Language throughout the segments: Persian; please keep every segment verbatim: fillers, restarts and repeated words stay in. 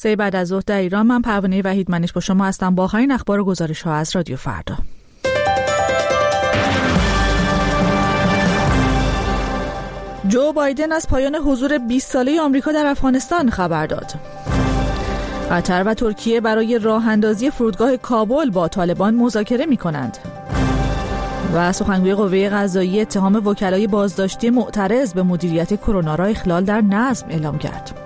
سه بعد از ظهر در ایران. من پروانه وحیدمنش با شما هستم با آخرین اخبار و گزارش‌ها از رادیو فردا. جو بایدن از پایان حضور بیست ساله آمریکا در افغانستان خبر داد. قطر و ترکیه برای راه اندازی فرودگاه کابل با طالبان مذاکره می‌کنند. و سخنگوی قوه قضاییه اتهام وکلای بازداشتی معترض به مدیریت کرونا را اخلال در نظم اعلام کرد.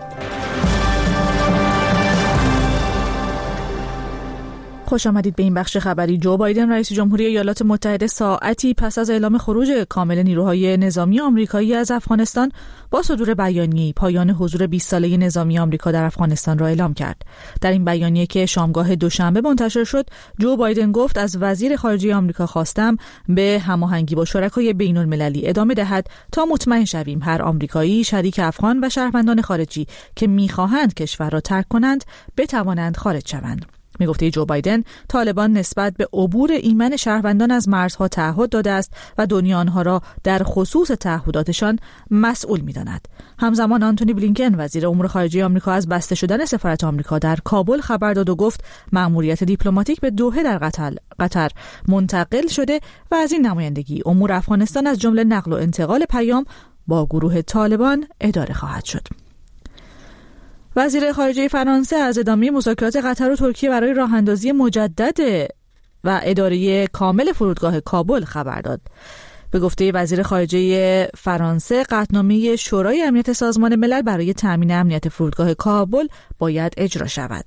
خوش آمدید به این بخش خبری. جو بایدن رئیس جمهوری ایالات متحده ساعتی پس از اعلام خروج کامل نیروهای نظامی آمریکایی از افغانستان با صدور بیانیه‌ای پایان حضور بیست ساله نظامی آمریکا در افغانستان را اعلام کرد. در این بیانیه که شامگاه دوشنبه منتشر شد، جو بایدن گفت از وزیر خارجه آمریکا خواستم به هماهنگی با شرکای بین‌المللی ادامه دهد تا مطمئن شویم هر آمریکایی شریک افغان و شهروندان خارجی که می‌خواهند کشور را ترک کنند بتوانند خارج شوند. می گفته جو بایدن طالبان نسبت به عبور ایمن شهروندان از مرزها تعهد داده است و دنیا آنها را در خصوص تعهداتشان مسئول می داند. همزمان آنتونی بلینکن وزیر امور خارجه آمریکا از بسته شدن سفارت آمریکا در کابل خبر داد و گفت مأموریت دیپلماتیک به دوحه در قطر قطر منتقل شده و از این نمایندگی امور افغانستان از جمله نقل و انتقال پیام با گروه طالبان اداره خواهد شد. وزیر خارجه فرانسه از ادامه مذاکرات قطر و ترکیه برای راه‌اندازی مجدد و اداره کامل فرودگاه کابل خبر داد. به گفته وزیر خارجه فرانسه، قطعنامه شورای امنیت سازمان ملل برای تامین امنیت فرودگاه کابل باید اجرا شود.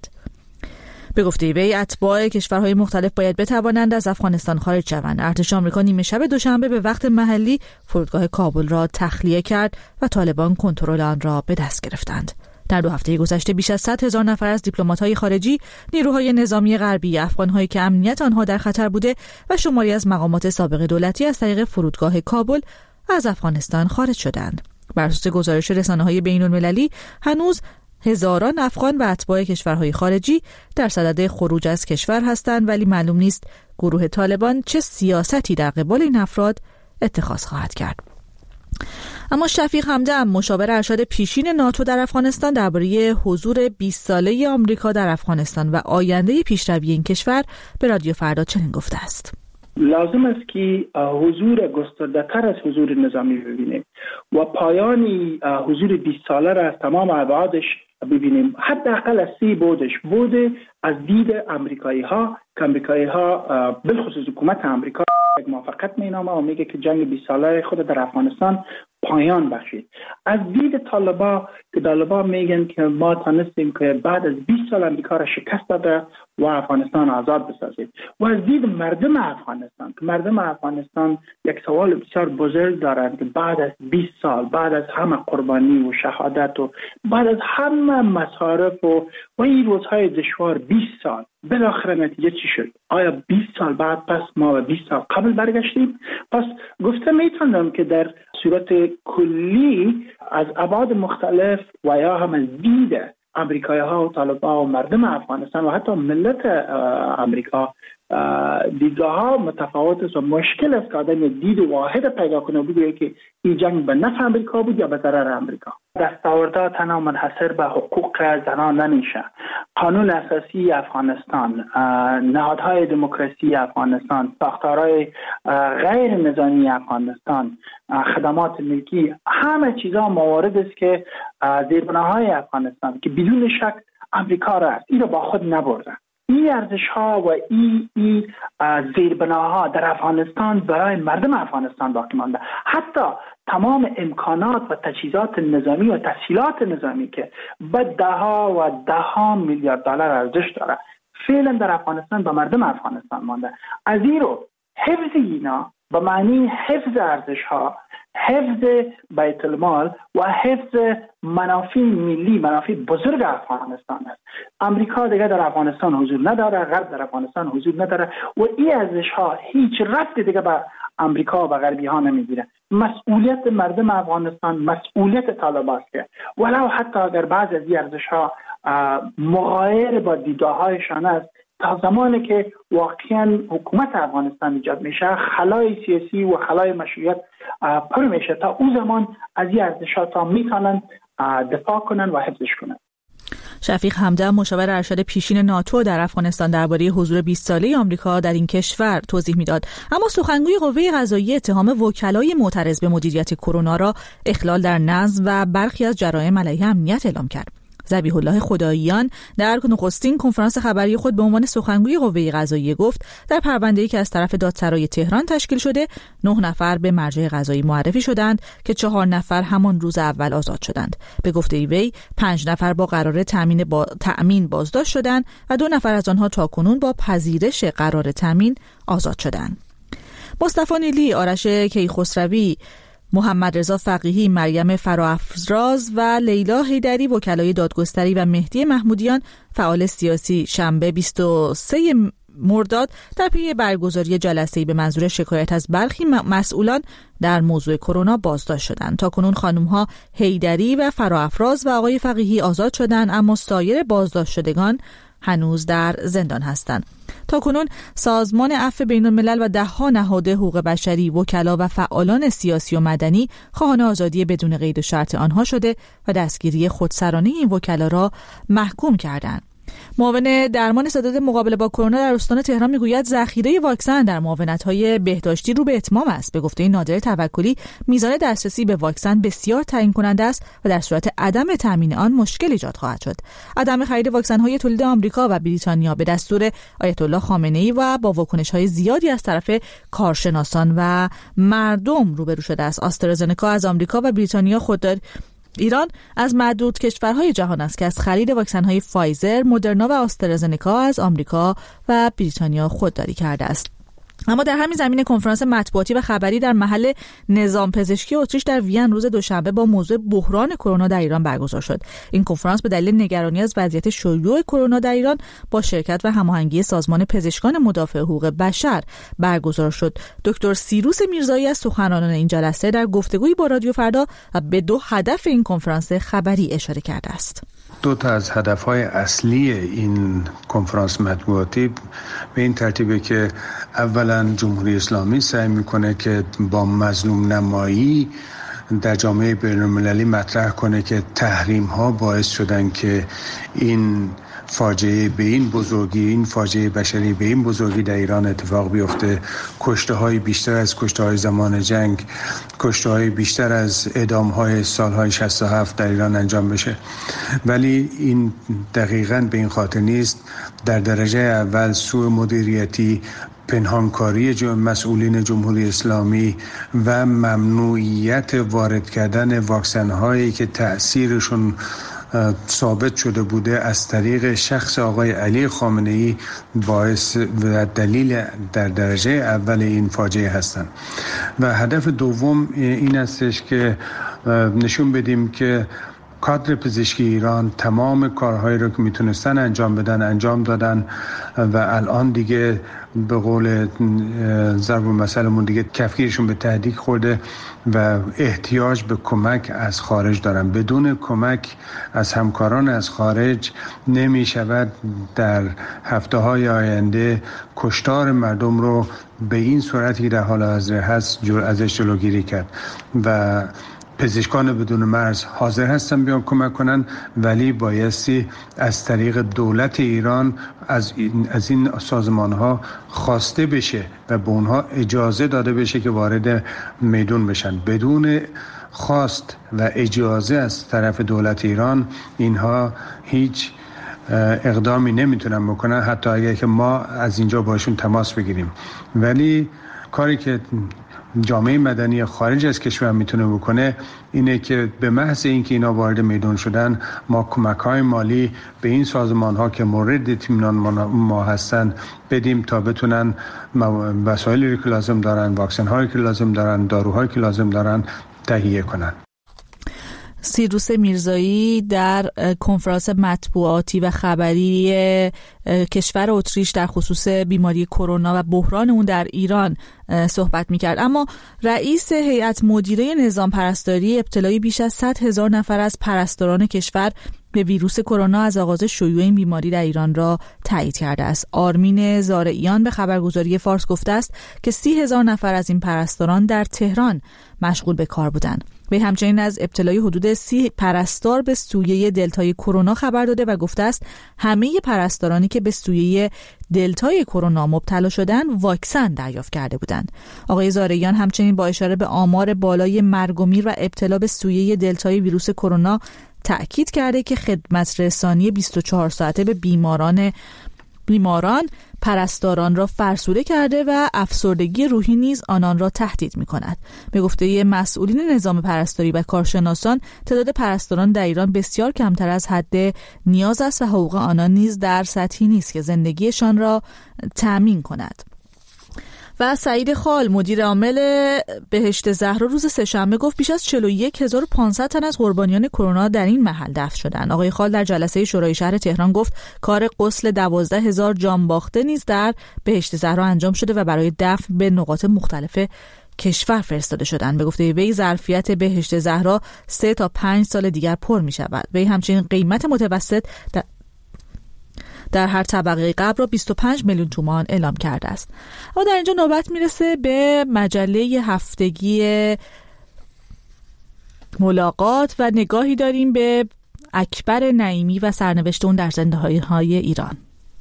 به گفته وی، اتباع کشورهای مختلف باید بتوانند از افغانستان خارج شوند. ارتش آمریکا نیمه شب دوشنبه به وقت محلی فرودگاه کابل را تخلیه کرد و طالبان کنترل آن را به دست گرفتند. در دو هفته گذشته بیش از صد هزار نفر از دیپلمات‌های خارجی، نیروهای نظامی غربی، افغان‌هایی که امنیت آنها در خطر بوده و شماری از مقامات سابق دولتی از طریق فرودگاه کابل از افغانستان خارج شدند. بر اساس گزارش رسانه‌های بین‌المللی، هنوز هزاران افغان و اتباع کشورهای خارجی در صدد خروج از کشور هستند، ولی معلوم نیست گروه طالبان چه سیاستی در قبال این افراد اتخاذ خواهد کرد. اما شفیق همدم مشاور ارشد پیشین ناتو در افغانستان درباره حضور بیست ساله آمریکا در افغانستان و آینده پیشروی این کشور به رادیو فردا چنین گفته است: لازم است که حضور گسترده‌تر از حضور نظامی ببینیم و پایان حضور بیست ساله را از تمام ابعادش ببینیم، حداقل از سی بودش بوده از دید امریکایی ها که امریکایی ها بالخصوص حکومت امریکا یک موافقت مینامه و میگه که جنگ بیست ساله خود در افغانستان پایان بخشید. از دید طالبا که طالبا میگن که ما تانستیم که بعد از بیست سال امریکا را شکست داده و افغانستان آزاد بسازید. و از دید مردم افغانستان که مردم افغانستان یک سوال بسیار بزرگ دارند که بعد از بیست سال، بعد از همه قربانی و شهادت و بعد از همه مصارف و و این روزهای دشوار بیست سال بالاخره نتیجه چی شد؟ آیا بیست سال بعد پس ما به بیست سال قبل برگشتیم؟ پس گفته میتونم که در صورت کلی از ابعاد مختلف و یا هم از دید امریکایی ها و طالبان و مردم افغانستان و حتی ملت امریکا دیدگاه ها متفاوت است و مشکل است که آدم دید واحد پیدا کنه بگویه که این جنگ به نفع امریکا بود یا به ضرر امریکا. دستاوردها تنها منحصر به حقوق زنان نمیشه. قانون اساسی افغانستان، نهادهای دموکراسی افغانستان، ساختارهای غیر نظامی افغانستان، خدمات ملکی، همه چیزها موارد است که زیربناهای افغانستان که بدون شک امریکا را است، این را با خود نبردن. این ارزش ها و این ای زیربناها در افغانستان برای مردم افغانستان باقی مانده. حتی تمام امکانات و تجهیزات نظامی و تسهیلات نظامی که به ده ها و ده ها میلیارد دلار ارزش داره فعلا در افغانستان به مردم افغانستان مانده. از این رو حفظ اینا به معنی حفظ ارزش ها، حفظ بیت المال و حفظ منافع ملی، منافع بزرگ افغانستان است. امریکا دیگه در افغانستان حضور نداره، غرب در افغانستان حضور نداره و این ارزش ها هیچ ربطی دیگه به امریکا و غربی ها نمیگیره. مسئولیت مردم افغانستان مسئولیت طالبان است که ولو حتی اگر بعضی از این ارزش ها مغایر با دیدگاه‌هایشان است، تا زمانی که واقعا حکومت افغانستان ایجاد میشه خلای سیاسی و خلای مشروعیت پر میشه، تا اون زمان از این ارزش‌ها تا میتونن دفاع کنن و حفظش کنن. شفیق همدم مشاور ارشد پیشین ناتو در افغانستان درباره حضور بیست ساله آمریکا در این کشور توضیح میداد. اما سخنگوی قوه قضاییه اتهام وکلای معترض به مدیریت کرونا را اخلال در نظم و برخی از جرایم علیه امنیت اعلام کرد. ذبیح الله خداییان در نخستین کنفرانس خبری خود به عنوان سخنگوی قوه قضاییه گفت در پرونده‌ای که از طرف دادسرای تهران تشکیل شده نه نفر به مرجع قضایی معرفی شدند که چهار نفر همان روز اول آزاد شدند. به گفته وی پنج نفر با قرار تامین با تأمین بازداشت شدند و دو نفر از آنها تاکنون با پذیرش قرار تأمین آزاد شدند. مصطفی نیلی، آرش کیخسروی، محمد رضا فقیهی، مریم فراافراز و لیلا حیدری وکلای دادگستری و مهدی محمودیان فعال سیاسی شنبه بیست و سوم مرداد در پی برگزاری جلسه‌ای به منظور شکایت از برخی مسئولان در موضوع کرونا بازداشت شدند. تاکنون خانم‌ها حیدری و فراافراز و آقای فقیهی آزاد شدند، اما سایر بازداشت شدگان هنوز در زندان هستند. تاکنون سازمان عفو بین‌الملل و ده‌ها نهاد حقوق بشری، وکلا و فعالان سیاسی و مدنی خواهان آزادی بدون قید و شرط آنها شده و دستگیری خودسرانه این وکلا را محکوم کردند. معاون درمان سداد مقابله با کرونا در استان تهران میگوید ذخیره واکسن در معاونت‌های بهداشتی رو به اتمام است. به گفته نادر توکلی میزان دسترسی به واکسن بسیار تعیین کننده است و در صورت عدم تامین آن مشکل ایجاد خواهد شد. عدم خرید واکسن‌های تولید آمریکا و بریتانیا به دستور آیت الله خامنه‌ای و با واکنش‌های زیادی از طرف کارشناسان و مردم روبرو شده است. آسترازنکا از آمریکا و بریتانیا خوددار ایران از معدود کشورهای جهان است که از خرید واکسن‌های فایزر، مدرنا و آسترازنکا از آمریکا و بریتانیا خودداری کرده است. اما در همین زمینه کنفرانس مطبوعاتی و خبری در محل نظام پزشکی اتریش در وین روز دوشنبه با موضوع بحران کرونا در ایران برگزار شد. این کنفرانس به دلیل نگرانی از وضعیت شیوع کرونا در ایران با شرکت و هماهنگی سازمان پزشکان مدافع حقوق بشر برگزار شد. دکتر سیروس میرزایی از سخنرانان این جلسه در گفتگویی با رادیو فردا به دو هدف این کنفرانس خبری اشاره کرده است. دو تا از هدف‌های اصلی این کنفرانس مطبوعاتی به این ترتیبه که اولا جمهوری اسلامی سعی میکنه که با مظلوم نمایی در جامعه بین‌المللی مطرح کنه که تحریم‌ها باعث شدن که این فاجعه به این بزرگی، این فاجعه بشری به این بزرگی در ایران اتفاق بیفته، کشته‌های بیشتر از کشته‌های زمان جنگ، کشته‌های بیشتر از اعدام‌های سال‌های شصت و هفت در ایران انجام بشه. ولی این دقیقاً به این خاطر نیست. در درجه اول سوء مدیریتی، پنهانکاری مسئولین جمهوری اسلامی و ممنوعیت وارد کردن واکسن‌هایی که تأثیرشون ثابت شده بوده از طریق شخص آقای علی خامنه‌ای باعث و دلیل در درجه اول این فاجعه هستند. و هدف دوم این استش که نشون بدیم که کادر پزشکی ایران تمام کارهایی رو که میتونستن انجام بدن انجام دادن و الان دیگه به قول ضرب المثلمون دیگه کفگیرشون به تهدید خورده و احتیاج به کمک از خارج دارن. بدون کمک از همکاران از خارج نمی شود در هفته های آینده کشتار مردم رو به این صورتی که در حال حاضر هست ازش جلوگیری کرد. و پزشکان بدون مرز حاضر هستن بیان کمک کنن، ولی بایستی از طریق دولت ایران از این, از این سازمان ها خواسته بشه و به اونها اجازه داده بشه که وارد میدون بشن. بدون خواست و اجازه از طرف دولت ایران اینها هیچ اقدامی نمیتونن بکنن، حتی اگر که ما از اینجا باشون تماس بگیریم. ولی کاری که جامعه مدنی خارج از کشور میتونه بکنه اینه که به محض اینکه اینا وارد میدان شدن ما کمک‌های مالی به این سازمان‌ها که مورد اطمینان ما هستن بدیم تا بتونن وسایلی که لازم دارن، واکسن‌هایی که لازم دارن، داروهایی که لازم دارن تهیه کنن. سیروس میرزایی در کنفرانس مطبوعاتی و خبری کشور اتریش در خصوص بیماری کرونا و بحران اون در ایران صحبت میکرد. اما رئیس هیئت مدیره نظام پرستاری ابتلای بیش از صد هزار نفر از پرستاران کشور به ویروس کرونا از آغاز شیوع این بیماری در ایران را تایید کرده است. آرمین زارعیان به خبرگزاری فارس گفته است که سی هزار نفر از این پرستاران در تهران مشغول به کار بودند. وی همچنین از ابتلای حدود سی پرستار به سویه دلتای کرونا خبر داده و گفته است همه پرستارانی که به سویه دلتای کرونا مبتلا شدن واکسن دریافت کرده بودند. آقای زارعیان همچنین با اشاره به آمار بالای مرگ و میر و ابتلا به سویه دلتای ویروس کرونا تأکید کرده که خدمت رسانی بیست و چهار ساعته به بیماران بیماران پرستاران را فرسوده کرده و افسردگی روحی نیز آنان را تهدید می کند. به گفته مسئولین نظام پرستاری و کارشناسان تعداد پرستاران در ایران بسیار کمتر از حد نیاز است و حقوق آنان نیز در سطحی نیست که زندگیشان را تأمین کند. و سعید خال مدیر عامل بهشت زهرا روز سه‌شنبه گفت بیش از چهل و یک هزار و پانصد تن از قربانیان کرونا در این محل دفن شدند. آقای خال در جلسه شورای شهر تهران گفت کار غسل دوازده هزار جان باخته نیز در بهشت زهرا انجام شده و برای دفن به نقاط مختلف کشور فرستاده شدند. به گفته وی ظرفیت بهشت زهرا سه تا پنج سال دیگر پر می شود. وی همچنین قیمت متوسط در در هر طبقه قبر را بیست و پنج میلیون تومان اعلام کرده است. اما در اینجا نوبت میرسه به مجله هفتگی ملاقات و نگاهی داریم به اکبر نعیمی و سرنوشت اون در زندان‌های ایران.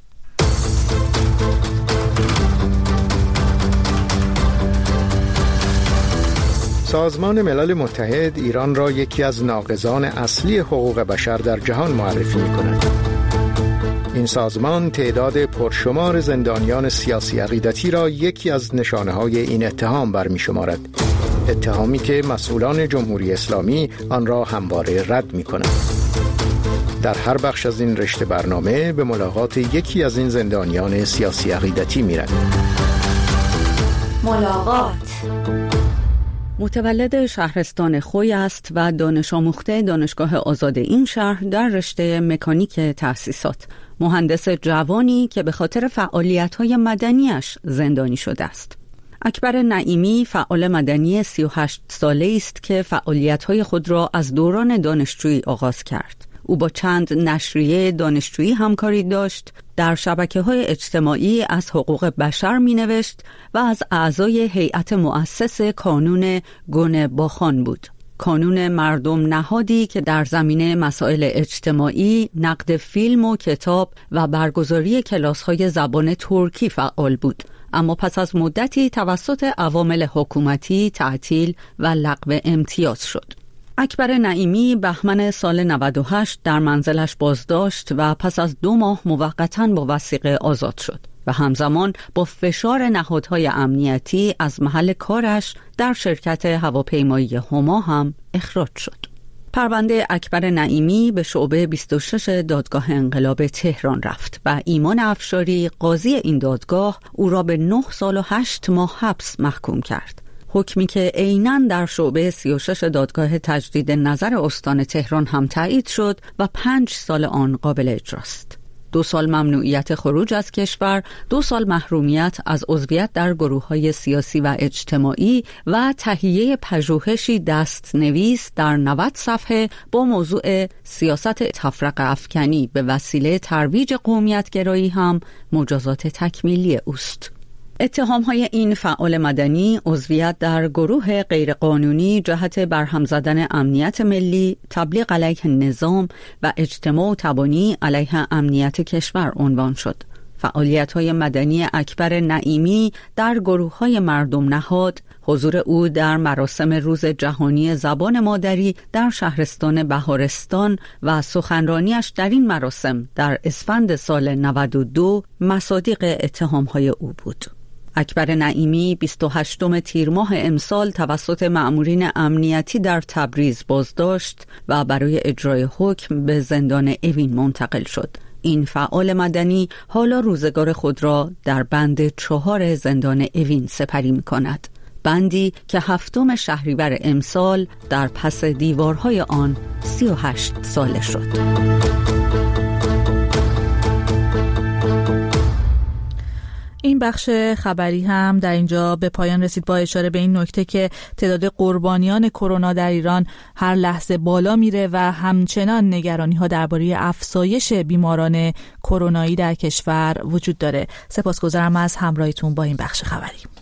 سازمان ملل متحد ایران را یکی از ناقضان اصلی حقوق بشر در جهان معرفی می‌کند. این سازمان تعداد پرشمار زندانیان سیاسی عقیدتی را یکی از نشانه‌های این اتهام برمی شمارد. اتهامی که مسئولان جمهوری اسلامی آن را همواره رد می کنند. در هر بخش از این رشته برنامه به ملاقات یکی از این زندانیان سیاسی عقیدتی می رویم. ملاقات. متولد شهرستان خوی است و دانش آموخته دانشگاه آزاد این شهر در رشته مکانیک تأسیسات. مهندس جوانی که به خاطر فعالیت‌های مدنیش زندانی شده است. اکبر نعیمی فعال مدنی سی و هشت ساله است که فعالیت‌های خود را از دوران دانشجویی آغاز کرد. او با چند نشریه دانشجویی همکاری داشت، در شبکه‌های اجتماعی از حقوق بشر می‌نوشت و از اعضای هیئت مؤسس کانون گونه باخان بود. کانون مردم نهادی که در زمینه مسائل اجتماعی، نقد فیلم و کتاب و برگزاری کلاس‌های زبان ترکی فعال بود، اما پس از مدتی توسط عوامل حکومتی تعطیل و لغو امتیاز شد. اکبر نعیمی بهمن سال نود و هشت در منزلش بازداشت و پس از دو ماه موقتاً با وثیقه آزاد شد و همزمان با فشار نهادهای امنیتی از محل کارش در شرکت هواپیمایی هما هم اخراج شد. پرونده اکبر نعیمی به شعبه بیست و شش دادگاه انقلاب تهران رفت و ایمان افشاری قاضی این دادگاه او را به نه سال و هشت ماه حبس محکوم کرد. حکمی که عیناً در شعبه سی و شش دادگاه تجدید نظر استان تهران هم تایید شد و پنج سال آن قابل اجراست. دو سال ممنوعیت خروج از کشور، دو سال محرومیت از عضویت در گروه‌های سیاسی و اجتماعی و تهیه پژوهشی دست‌نویس در نود صفحه با موضوع سیاست تفرقه افکنی به وسیله ترویج قومیت‌گرایی هم مجازات تکمیلی اوست. اتهام‌های این فعال مدنی عضویت در گروه غیرقانونی جهت برهم زدن امنیت ملی، تبلیغ علیه نظام و اجتماع تبانی علیه امنیت کشور عنوان شد. فعالیت‌های مدنی اکبر نعیمی در گروه‌های مردم نهاد، حضور او در مراسم روز جهانی زبان مادری در شهرستان بهارستان و سخنرانیش در این مراسم در اسفند سال نود و دو مصادیق اتهام‌های او بود. اکبر نعیمی بیست و هشتم تیر ماه امسال توسط مأمورین امنیتی در تبریز بازداشت و برای اجرای حکم به زندان اوین منتقل شد. این فعال مدنی حالا روزگار خود را در بند چهار زندان اوین سپری می کند. بندی که هفتم شهریور امسال در پس دیوارهای آن سی و هشت ساله شد. این بخش خبری هم در اینجا به پایان رسید با اشاره به این نکته که تعداد قربانیان کرونا در ایران هر لحظه بالا میره و همچنان نگرانی ها درباره افزایش بیماران کرونایی در کشور وجود داره. سپاسگزارم از همراهیتون با این بخش خبری.